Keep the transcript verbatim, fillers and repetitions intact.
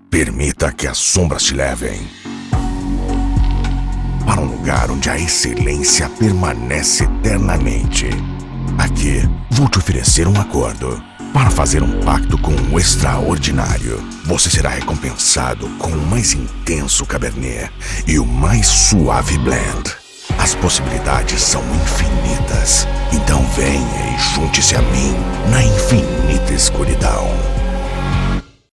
Permita que as sombras te levem para um lugar onde a excelência permanece eternamente. Aqui, vou te oferecer um acordo para fazer um pacto com o extraordinário. Você será recompensado com o mais intenso Cabernet e o mais suave Blend. As possibilidades são infinitas. Então venha e junte-se a mim na infinita escuridão.